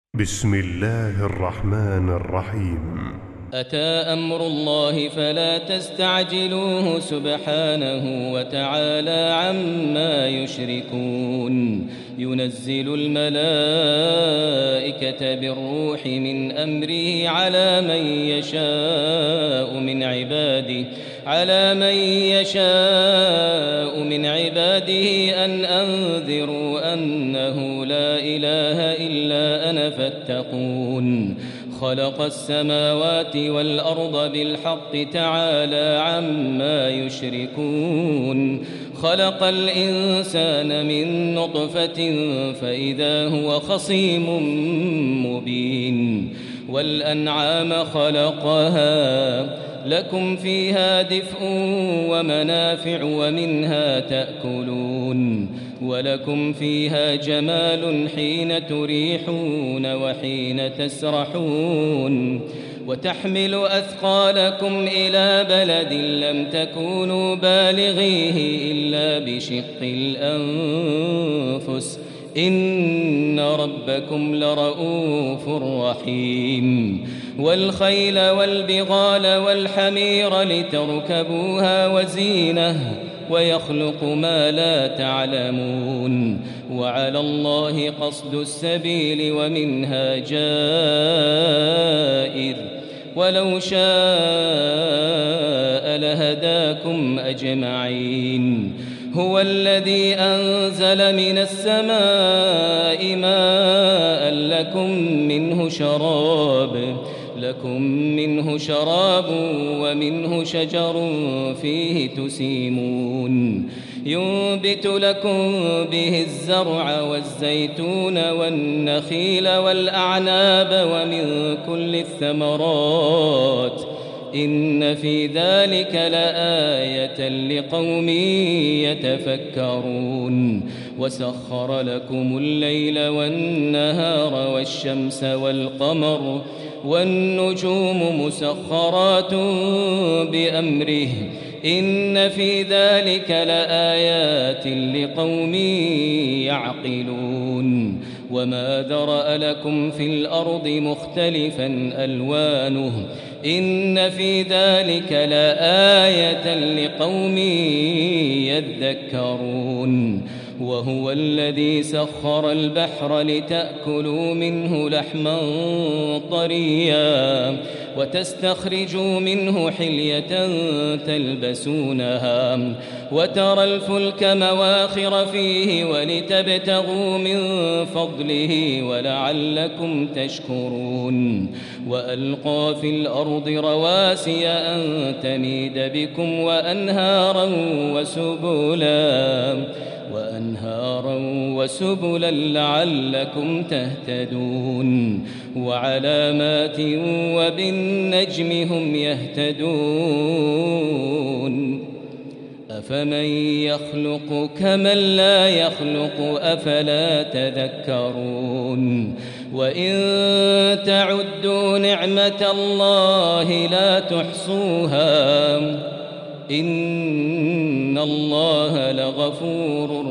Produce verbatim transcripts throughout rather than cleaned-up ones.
بسم الله الرحمن الرحيم. أتى أمر الله فلا تستعجلوه سبحانه وتعالى عما يشركون. ينزل الملائكة بالروح من أمره على من يشاء من عباده على من يشاء من عباده أن أنذروا أنه لا إله إلا أنا فاتقون. خلق السماوات والأرض بالحق تعالى عما يشركون. خلق الإنسان من نطفة فإذا هو خصيم مبين. والأنعام خلقها لكم فيها دفء ومنافع ومنها تأكلون. ولكم فيها جمال حين تريحون وحين تسرحون. وتحمل أثقالكم إلى بلد لم تكونوا بالغيه إلا بشق الأنفس إن ربكم لرؤوف رحيم. والخيل والبغال والحمير لتركبوها وزينة ويخلق ما لا تعلمون. وعلى الله قصد السبيل ومنها جائر ولو شاء لهداكم أجمعين. هو الذي أنزل من السماء ماء لكم منه شراب لكم منه شراب ومنه شجر فيه تسيمون. ينبت لكم به الزرع والزيتون والنخيل والأعناب ومن كل الثمرات إن في ذلك لآية لقوم يتفكرون. وسخر لكم الليل والنهار والشمس والقمر والنجوم مسخرات بأمره إن في ذلك لآيات لقوم يعقلون. وما ذرأ لكم في الأرض مختلفا ألوانه إن في ذلك لآية لقوم يذكرون. وهو الذي سخر البحر لتأكلوا منه لحما طريا وتستخرجوا منه حلية تلبسونها وترى الفلك مواخر فيه ولتبتغوا من فضله ولعلكم تشكرون. وألقى في الأرض رواسي أن تميد بكم وأنهارا وسبلا وأنهارا وسبلا لعلكم تهتدون. وعلامات وبالنجم هم يهتدون. أفمن يخلق كمن لا يخلق أفلا تذكرون. وإن تعدوا نعمة الله لا تحصوها إن الله لغفور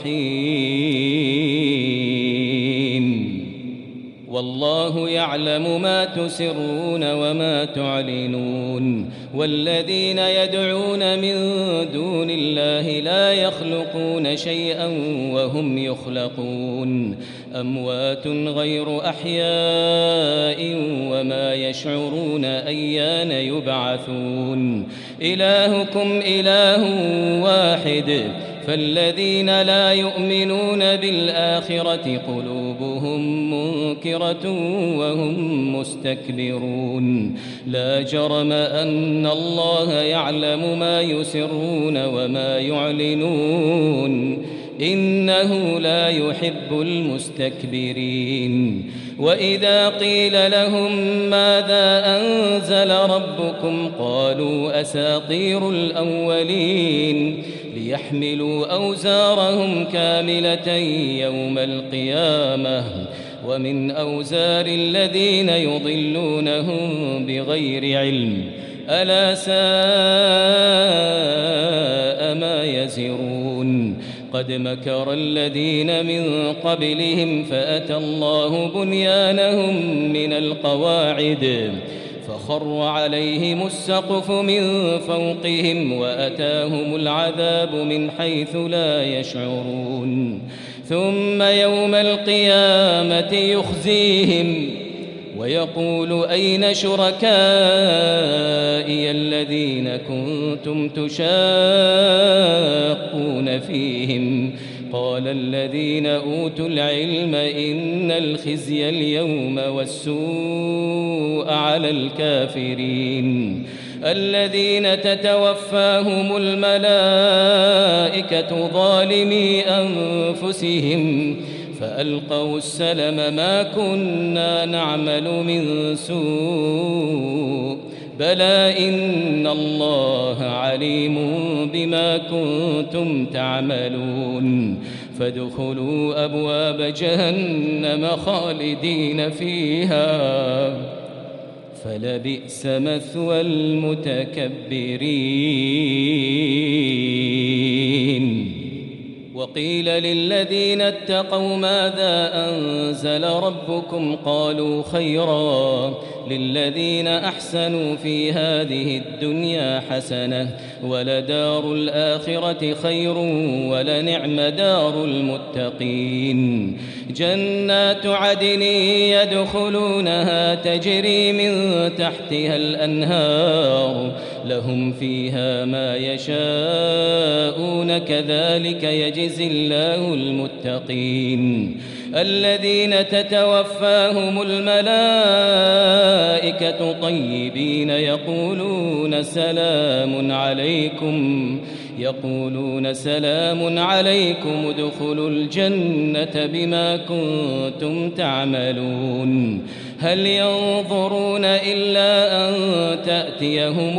رحيم. والله يعلم ما تسرون وما تعلنون. والذين يدعون من دون الله لا يخلقون شيئا وهم يخلقون. أموات غير أحياء وما يشعرون أيان يبعثون. إلهكم إله واحد فالذين لا يؤمنون بالآخرة قلوبهم منكرة وهم مستكبرون. لا جرم أن الله يعلم ما يسرون وما يعلنون إنه لا يحب المستكبرين. وإذا قيل لهم ماذا أنزل ربكم قالوا أساطير الأولين ليحملوا أوزارهم كاملة يوم القيامة ومن أوزار الذين يضلونهم بغير علم ألا ساء ما يزرون. وقد مكر الذين من قبلهم فأتى الله بنيانهم من القواعد فخر عليهم السقف من فوقهم وأتاهم العذاب من حيث لا يشعرون ثم يوم القيامة يخزيهم ويقول أين شركائي الذين كنتم تشاقون فيهم قال الذين أوتوا العلم إن الخزي اليوم والسوء على الكافرين الذين تتوفاهم الملائكة ظالمي أنفسهم فألقوا السلم ما كنا نعمل من سوء بلى إن الله عليم بما كنتم تعملون فادخلوا أبواب جهنم خالدين فيها فلبئس مثوى المتكبرين وقيل للذين اتقوا ماذا أنزل ربكم قالوا خيرا للذين أحسنوا في هذه الدنيا حسنة ولدار الآخرة خير ولنعم دار المتقين جنات عدن يدخلونها تجري من تحتها الأنهار لهم فيها ما يشاءون كذلك يجزي الله المتقين الذين تتوفاهم الملائكة طيبين يقولون سلام عليكم يقولون سلام عليكم ادخلوا الجنة بما كنتم تعملون هل ينظرون إلا أن تأتيهم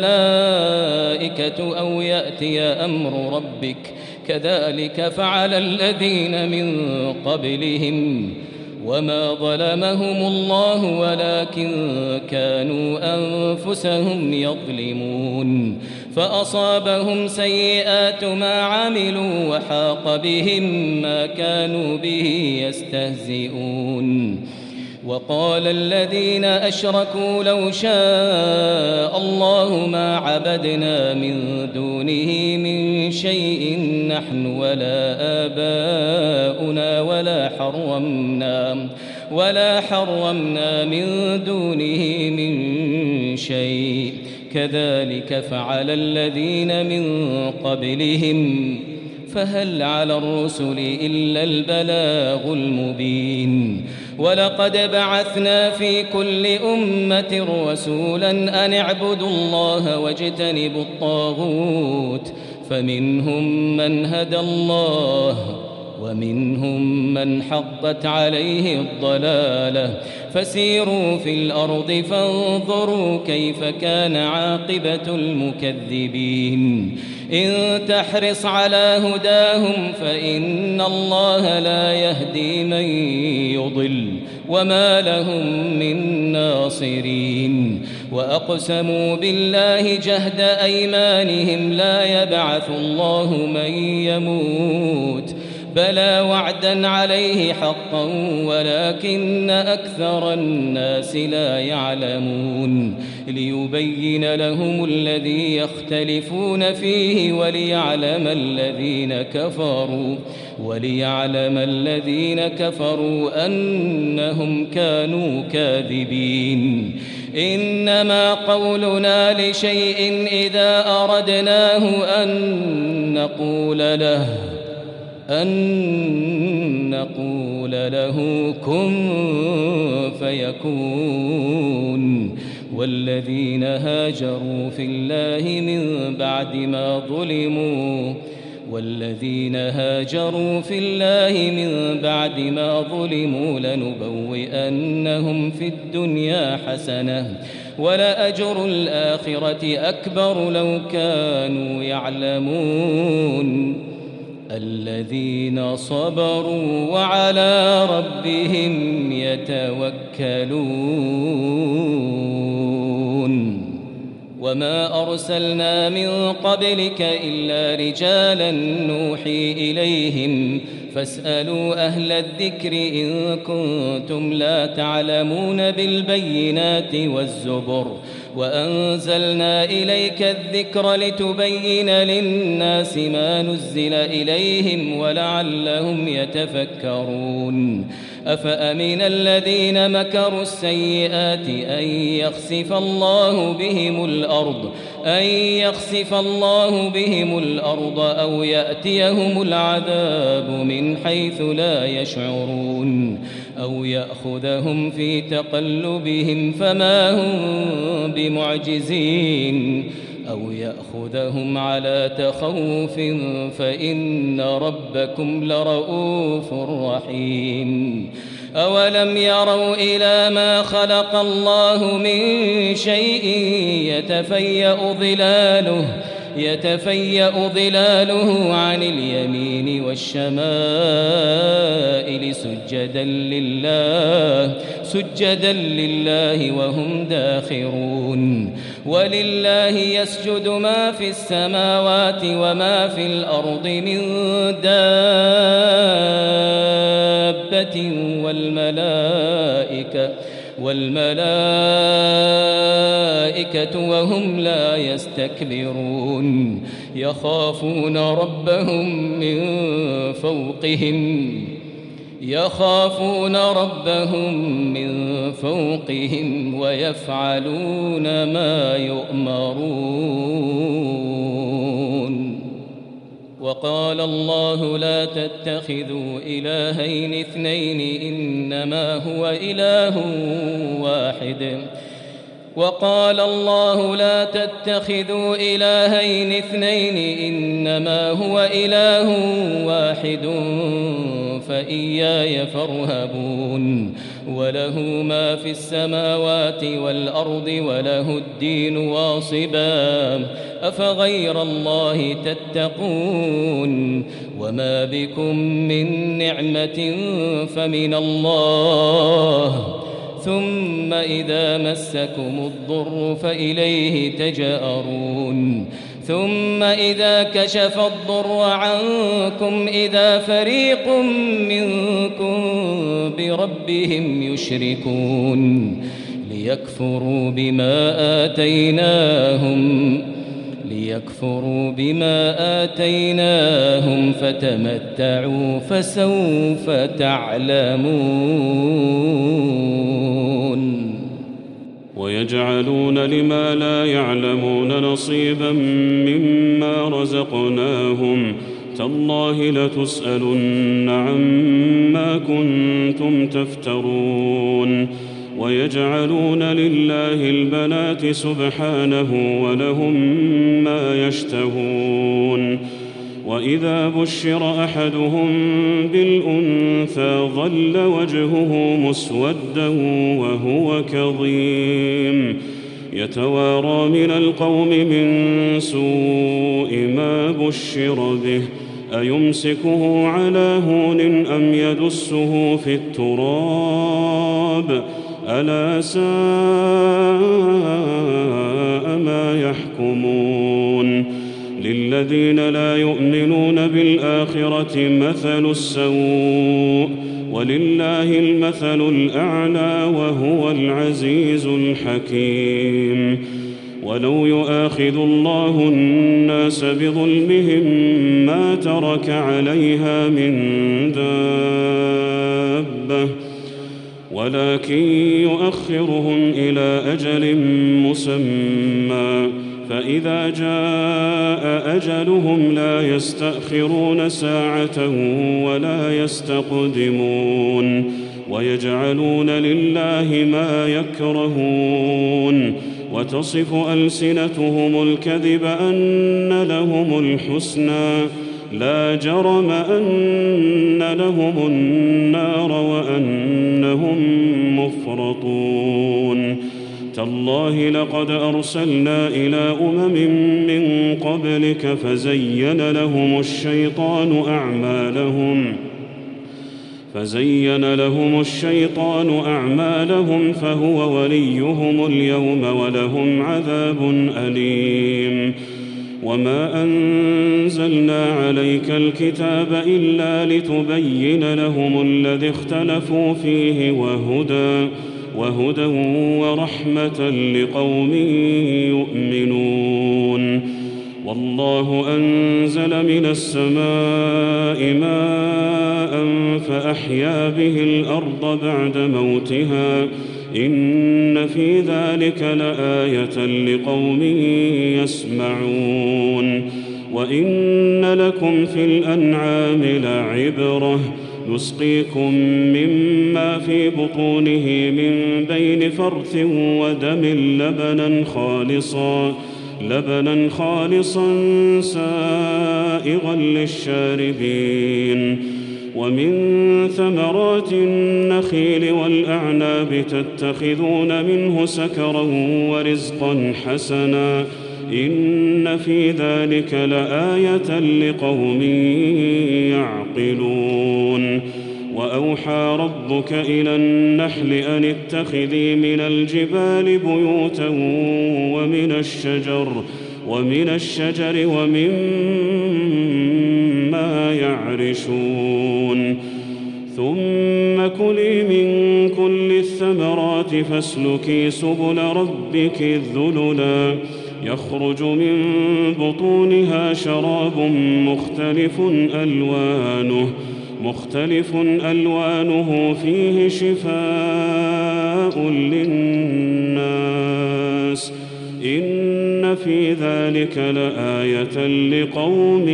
الملائكة أو يأتي أمر ربك كذلك فعل الذين من قبلهم وما ظلمهم الله ولكن كانوا أنفسهم يظلمون فأصابهم سيئات ما عملوا وحاق بهم ما كانوا به يستهزئون وقال الذين أشركوا لو شاء الله ما عبدنا من دونه من شيء نحن ولا آباؤنا ولا حرمنا ولا حرمنا من دونه من شيء كذلك فعل الذين من قبلهم فهل على الرسل إلا البلاغ المبين ولقد بعثنا في كل أمة رسولا أن اعبدوا الله واجتنبوا الطاغوت فمنهم من هدى الله ومنهم من حقت عليه الضلالة فسيروا في الأرض فانظروا كيف كان عاقبة المكذبين إن تحرص على هداهم فإن الله لا يهدي من يضل وما لهم من ناصرين وأقسموا بالله جهد أيمانهم لا يبعث الله من يموت بلى وعدا عليه حقا ولكن أكثر الناس لا يعلمون ليبين لهم الذي يختلفون فيه وليعلم الذين كفروا وليعلم الذين كفروا أنهم كانوا كاذبين إنما قولنا لشيء إذا أردناه أن نقول له أن نقول له كن فيكون والذين هاجروا في الله من بعد ما ظلموا والذين هاجروا في الله من بعد ما ظلموا لنبوئنهم في الدنيا حسنة ولأجر الآخرة أكبر لو كانوا يعلمون الذين صبروا وعلى ربهم يتوكلون وما أرسلنا من قبلك إلا رجالا نوحي إليهم فاسألوا أهل الذكر إن كنتم لا تعلمون بالبينات والزبر وأنزلنا إليك الذكر لتبين للناس ما نزل إليهم ولعلهم يتفكرون أفأمن الذين مكروا السيئات أن يخسف الله بهم الأرض أن يخسف الله بهم الأرض أو يأتيهم العذاب من حيث لا يشعرون أو يأخذهم في تقلبهم فما هم بمعجزين أو يأخذهم على تخوف فإن ربكم لرؤوف رحيم أولم يروا إلى ما خلق الله من شيء يتفيأ ظلاله يتفيأ ظلاله عن اليمين والشمائل سجدا لله سجدا لله وهم داخرون ولله يسجد ما في السماوات وما في الأرض من دابة والملائكة والملائكة وهم لا يستكبرون يخافون ربهم من فوقهم يخافون ربهم من فوقهم ويفعلون ما يؤمرون وقال الله لا تتخذوا إلهين اثنين إنما هو إله واحد وقال الله لا تتخذوا إلهين اثنين إنما هو إله واحد فإياي فارهبون وله ما في السماوات والأرض وله الدين واصبا أفغير الله تتقون وما بكم من نعمة فمن الله ثم إذا مسكم الضر فإليه تجأرون ثم إذا كشف الضر عنكم إذا فريق منكم بربهم يشركون ليكفروا بما آتيناهم ليكفروا بما آتيناهم فتمتعوا فسوف تعلمون ويجعلون لما لا يعلمون نصيبا مما رزقناهم تالله لتسألن عما كنتم تفترون ويجعلون لله البنات سبحانه ولهم ما يشتهون وإذا بشر أحدهم بالأنثى ظل وجهه مسودا وهو كظيم يتوارى من القوم من سوء ما بشر به أيمسكه على هون أم يدسه في التراب ألا ساء ما يحكمون للذين لا يؤمنون بالآخرة مثل السوء ولله المثل الأعلى وهو العزيز الحكيم ولو يؤاخذ الله الناس بظلمهم ما ترك عليها من دابة ولكن يؤخرهم إلى أجل مسمى فإذا جاء أجلهم لا يستأخرون ساعة ولا يستقدمون ويجعلون لله ما يكرهون وتصف ألسنتهم الكذب أن لهم الحسنى لا جرم أن لهم النار وأنهم مفرطون تالله لقد أرسلنا إلى أمم من قبلك فزين لهم الشيطان أعمالهم فزين لهم الشيطان أعمالهم فهو وليهم اليوم ولهم عذاب أليم. وما أنزلنا عليك الكتاب إلا لتبين لهم الذي اختلفوا فيه وهدى وهدى ورحمة لقوم يؤمنون. والله أنزل من السماء ماء فأحيا به الأرض بعد موتها إن في ذلك لآية لقوم يسمعون. وإن لكم في الأنعام لعبرة نسقيكم مما في بطونه من بين فرث ودم لبنا خالصا لبنا خالصا سائغا للشاربين. ومن ثمرات النخيل والأعناب تتخذون منه سكرا ورزقا حسنا إن في ذلك لآية لقوم يعقلون. وأوحى ربك إلى النحل أن اتخذي من الجبال بيوتا ومن الشجر ومن الشجر ومما يعرشون. ثم كلي من كل الثمرات فاسلكي سبل ربك ذللا يخرج من بطونها شراب مختلف ألوانه مختلف ألوانه فيه شفاء للناس إن في ذلك لآية لقوم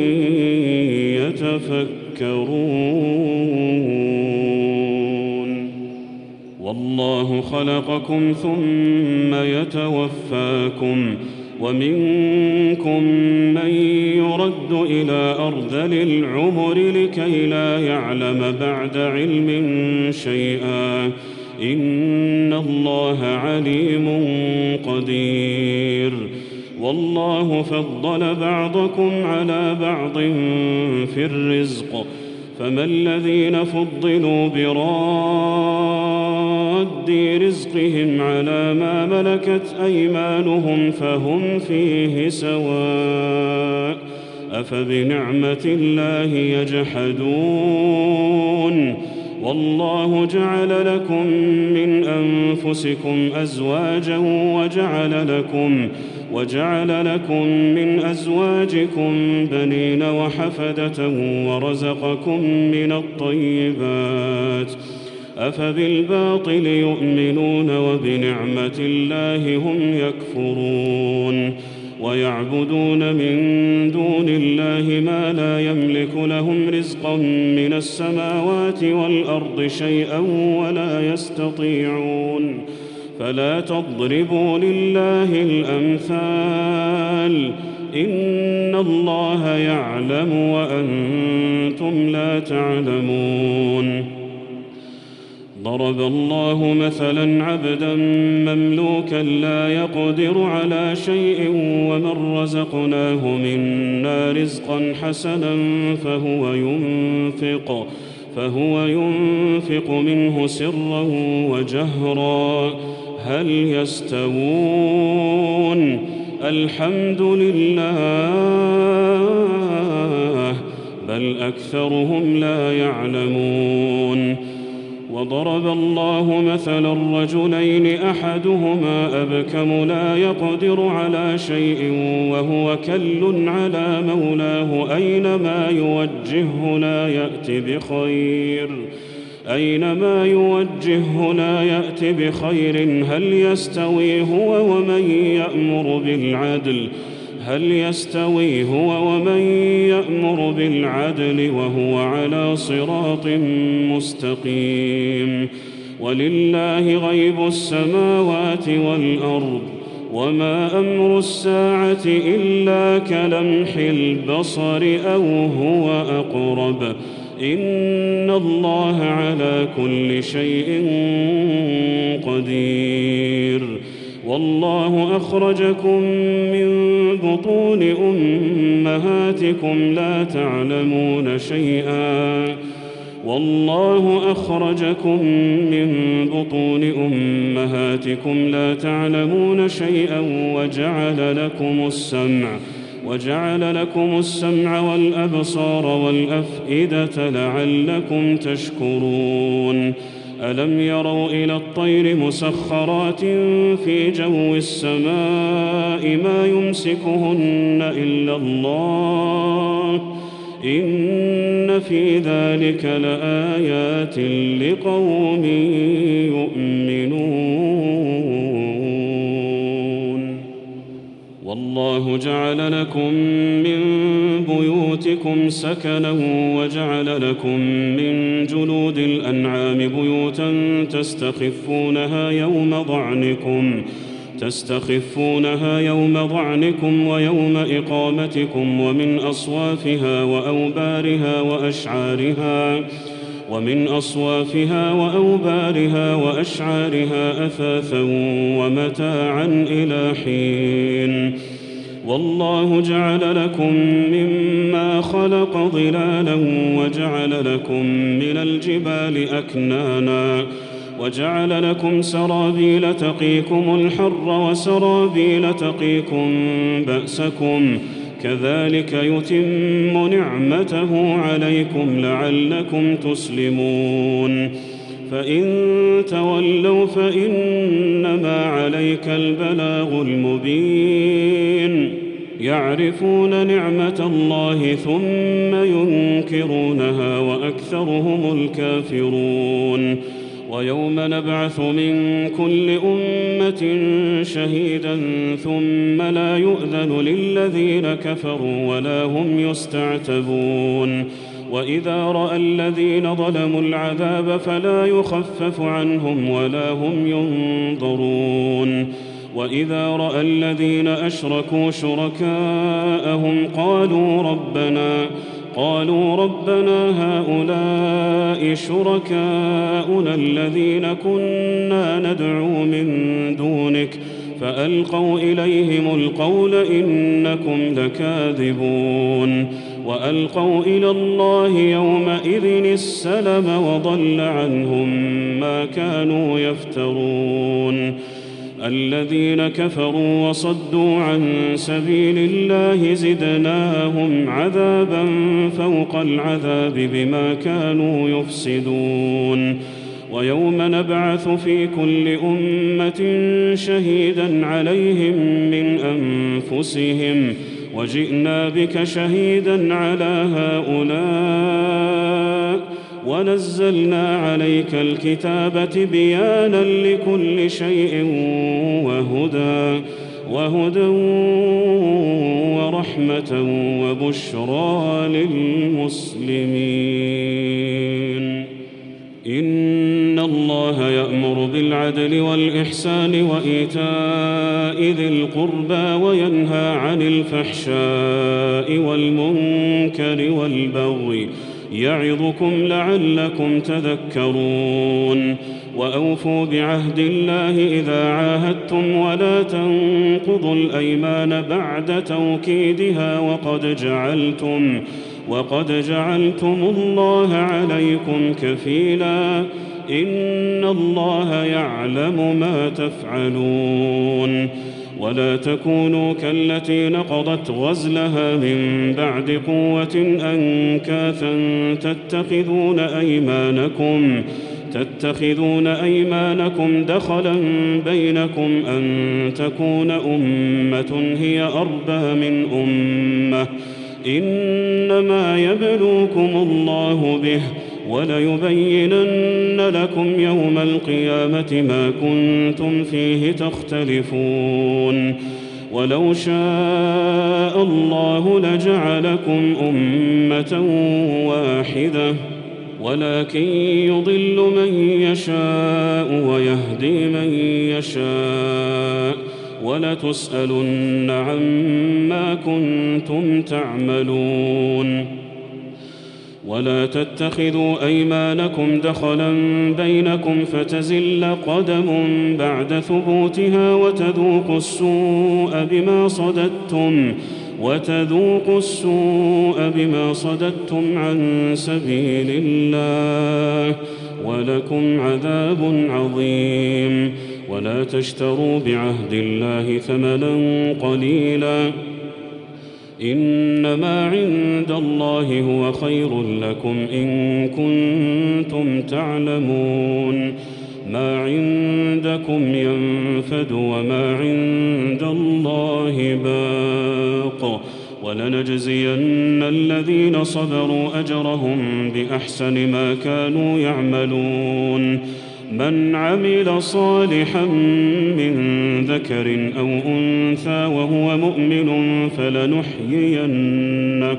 يتفكرون. والله خلقكم ثم يتوفاكم ومنكم من يرد إلى أرذل العمر لكي لا يعلم بعد علم شيئا إن الله عليم قدير. والله فضل بعضكم على بعض في الرزق فما الذين فضلوا براد رزقهم على ما ملكت أيمانهم فهم فيه سواء أفبنعمة الله يجحدون. والله جعل لكم من أنفسكم أزواجا وجعل لكم وجعل لكم من أزواجكم بنين وحفدة ورزقكم من الطيبات أفبالباطل يؤمنون وبنعمة الله هم يكفرون. ويعبدون من دون الله ما لا يملك لهم رزقا من السماوات والأرض شيئا ولا يستطيعون. فلا تضربوا لله الأمثال إن الله يعلم وأنتم لا تعلمون. ضرب الله مثلا عبدا مملوكا لا يقدر على شيء ومن رزقناه منا رزقا حسنا فهو ينفق فهو ينفق منه سرا وجهرا هل يستوون الحمد لله بل أكثرهم لا يعلمون. وضرب الله مثلا رجلين أحدهما أبكم لا يقدر على شيء وهو كل على مولاه أينما يوجهه لا يأتي بخير أينما يوجهه لا يأتي بخير هل يستوي هو ومن يأمر بالعدل هل يستوي هو ومن يأمر بالعدل وهو على صراط مستقيم. ولله غيب السماوات والأرض وما أمر الساعة إلا كلمح البصر أو هو أقرب إن الله على كل شيء قدير. والله أخرجكم من بطون أمهاتكم لا تعلمون شيئا والله أخرجكم من بطون أمهاتكم لا تعلمون شيئا وجعل لكم السمع وجعل لكم السمع والأبصار والأفئدة لعلكم تشكرون ألم يروا إلى الطير مسخرات في جو السماء ما يمسكهن إلا الله إن في ذلك لآيات لقوم يؤمنون والله جعل لكم من بيوتكم سكنا وجعل لكم من جلود الأنعام بيوتا تستخفونها يوم ضعنكم تستخفونها يوم ضعنكم ويوم إقامتكم ومن أصوافها وأوبارها وأشعارها ومن أصوافها وأوبارها وأشعارها أثاثا ومتاعا إلى حين والله جعل لكم مما خلق ظلالا وجعل لكم من الجبال أكنانا وجعل لكم سرابيل تقيكم الحر وسرابيل تقيكم بأسكم كذلك يتم نعمته عليكم لعلكم تسلمون فإن تولوا فإنما عليك البلاغ المبين يعرفون نعمة الله ثم ينكرونها وأكثرهم الكافرون ويوم نبعث من كل أمة شهيدا ثم لا يؤذن للذين كفروا ولا هم يستعتبون وإذا رأى الذين ظلموا العذاب فلا يخفف عنهم ولا هم ينظرون وإذا رأى الذين أشركوا شركاءهم قالوا ربنا قالوا ربنا هؤلاء شركاؤنا الذين كنا ندعو من دونك فألقوا إليهم القول إنكم لكاذبون وألقوا إلى الله يومئذ السلم وضل عنهم ما كانوا يفترون الذين كفروا وصدوا عن سبيل الله زدناهم عذابا فوق العذاب بما كانوا يفسدون ويوم نبعث في كل أمة شهيدا عليهم من أنفسهم وجئنا بك شهيدا على هؤلاء ونزلنا عليك الكتاب تبيانا لكل شيء وهدى وهدى ورحمة وبشرى للمسلمين إن الله يأمر بالعدل والإحسان وإيتاء ذي القربى وينهى عن الفحشاء والمنكر والبغي يعظكم لعلكم تذكرون وأوفوا بعهد الله إذا عاهدتم ولا تنقضوا الأيمان بعد توكيدها وقد جعلتم وقد جعلتم الله عليكم كفيلا إن الله يعلم ما تفعلون ولا تكونوا كالتي نقضت غزلها من بعد قوة أنكاثا تتخذون أيمانكم تتخذون أيمانكم دخلا بينكم أن تكون أمة هي أربى من أمة إنما يبلوكم الله به وليبينن لكم يوم القيامة ما كنتم فيه تختلفون ولو شاء الله لجعلكم أمة واحدة ولكن يضل من يشاء ويهدي من يشاء ولتسألن عما كنتم تعملون ولا تتخذوا أيمانكم دخلا بينكم فتزل قدم بعد ثبوتها وتذوقوا السوء بما صددتم وتذوقوا السوء بما صددتم عن سبيل الله ولكم عذاب عظيم. ولا تشتروا بعهد الله ثمنا قليلا إنما عند الله هو خير لكم إن كنتم تعلمون. ما عندكم ينفد وما عند الله باق ولنجزين الذين صبروا أجرهم بأحسن ما كانوا يعملون. من عمل صالحا من ذكر أو أنثى وهو مؤمن فلنحيينه,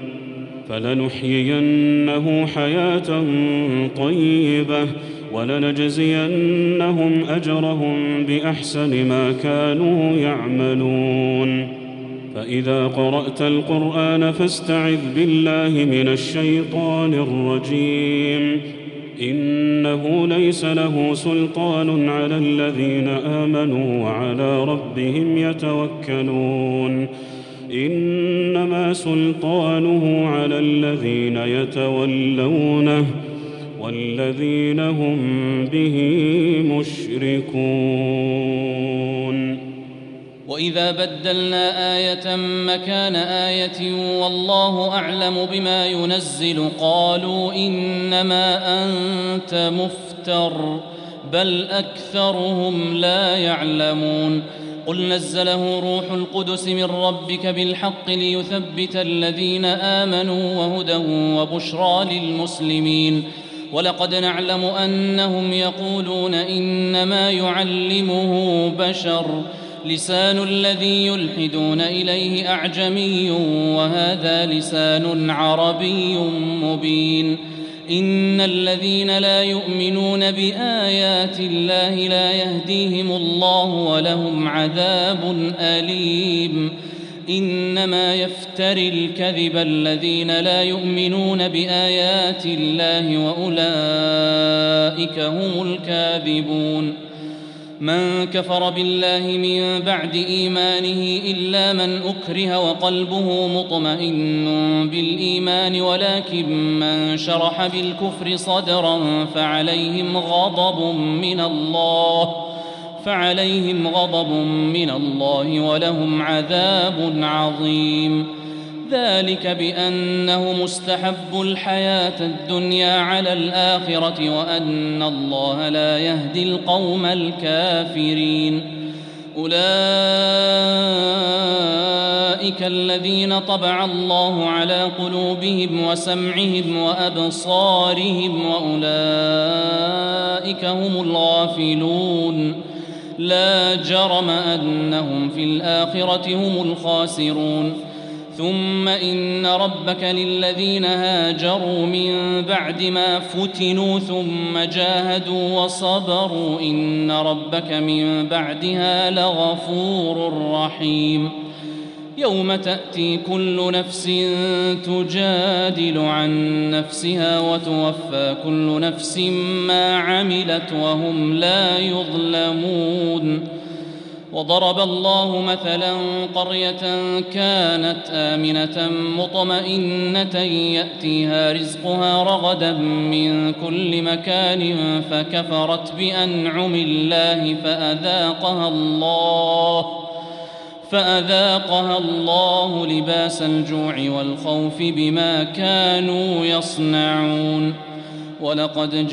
فلنحيينه حياة طيبة ولنجزينهم أجرهم بأحسن ما كانوا يعملون. فإذا قرأت القرآن فاستعذ بالله من الشيطان الرجيم. إنه ليس له سلطان على الذين آمنوا وعلى ربهم يتوكلون. إنما سلطانه على الذين يتولونه والذين هم به مشركون. وإذا بدلنا آية مكان آية والله أعلم بما ينزل قالوا إنما أنت مفتر بل أكثرهم لا يعلمون. قل نزله روح القدس من ربك بالحق ليثبت الذين آمنوا وهدى وبشرى للمسلمين. ولقد نعلم أنهم يقولون إنما يعلمه بشر لسان الذي يلحدون إليه أعجمي وهذا لسان عربي مبين. إن الذين لا يؤمنون بآيات الله لا يهديهم الله ولهم عذاب أليم. إنما يفتري الكذب الذين لا يؤمنون بآيات الله وأولئك هم الكاذبون. من كفر بالله من بعد إيمانه إلا من أكره وقلبه مطمئن بالإيمان ولكن من شرح بالكفر صدرا فعليهم غضب من الله فعليهم غضب من الله ولهم عذاب عظيم. ذلك بأنه مستحب الحياة الدنيا على الآخرة وأن الله لا يهدي القوم الكافرين. أولئك الذين طبع الله على قلوبهم وسمعهم وأبصارهم وأولئك هم الغافلون. لا جرم أنهم في الآخرة هم الخاسرون. ثم إن ربك للذين هاجروا من بعد ما فتنوا ثم جاهدوا وصبروا إن ربك من بعدها لغفور رحيم. يوم تأتي كل نفس تجادل عن نفسها وتوفى كل نفس ما عملت وهم لا يظلمون. وضرب الله مثلا قرية كانت آمنة مطمئنة يأتيها رزقها رغدا من كل مكان فكفرت بأنعم الله فأذاقها الله فأذاقها الله لباس الجوع والخوف بما كانوا يصنعون. ولقد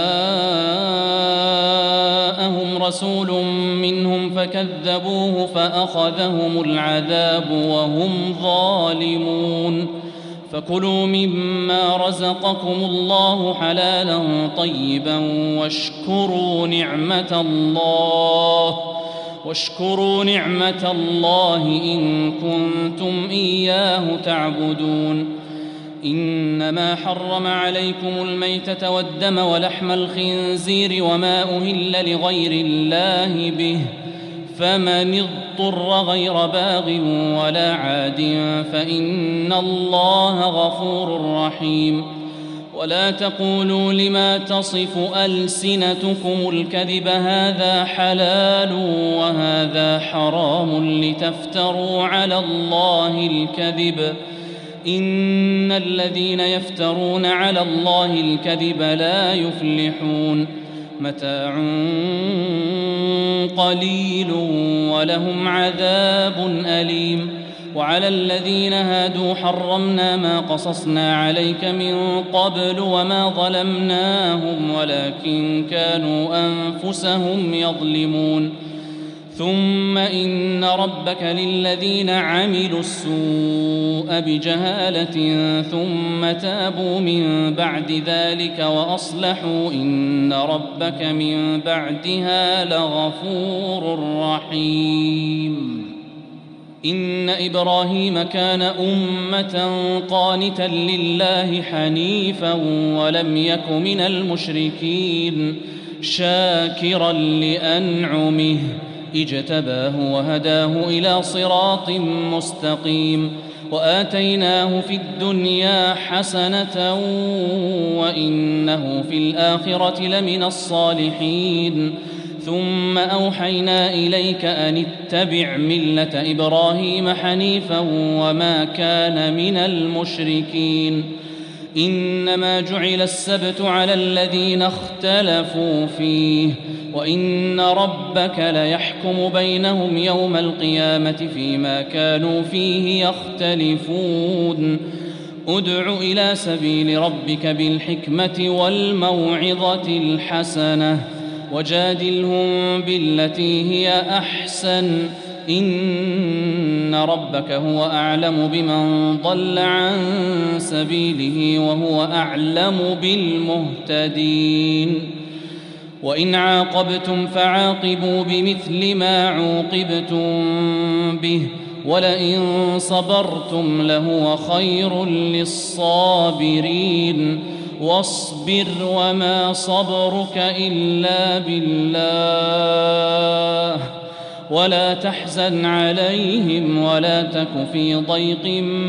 جاءهم رسول منهم فكذبوه فأخذهم العذاب وهم ظالمون. فكلوا مما رزقكم الله حلالا طيبا واشكروا نعمة الله واشكروا نعمة الله إن كنتم إياه تعبدون. إنما حرم عليكم الميتة والدم ولحم الخنزير وما أهل لغير الله به فمن اضطر غير باغ ولا عاد فإن الله غفور رحيم. ولا تقولوا لما تصف ألسنتكم الكذب هذا حلال وهذا حرام لتفتروا على الله الكذب إن الذين يفترون على الله الكذب لا يفلحون متاع قليل ولهم عذاب أليم وعلى الذين هادوا حرمنا ما قصصنا عليك من قبل وما ظلمناهم ولكن كانوا أنفسهم يظلمون ثم إن ربك للذين عملوا السوء بجهالة ثم تابوا من بعد ذلك وأصلحوا إن ربك من بعدها لغفور رحيم إن إبراهيم كان أمة قانتا لله حنيفا ولم يك من المشركين شاكرا لأنعمه اجتباه وهداه إلى صراط مستقيم وآتيناه في الدنيا حسنة وإنه في الآخرة لمن الصالحين ثم أوحينا إليك أن اتبع ملة إبراهيم حنيفا وما كان من المشركين إنما جعل السبت على الذين اختلفوا فيه وإن ربك ليحكم بينهم يوم القيامة فيما كانوا فيه يختلفون ادع إلى سبيل ربك بالحكمة والموعظة الحسنة وجادلهم بالتي هي أحسن إن ربك هو أعلم بمن ضل عن سبيله وهو أعلم بالمهتدين وإن عاقبتم فعاقبوا بمثل ما عوقبتم به ولئن صبرتم لهو خير للصابرين واصبر وما صبرك إلا بالله ولا تحزن عليهم ولا تك في ضيق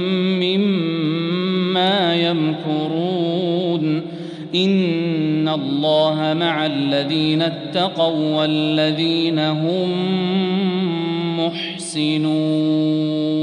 مما يمكرون إن الله مع الذين اتقوا والذين هم محسنون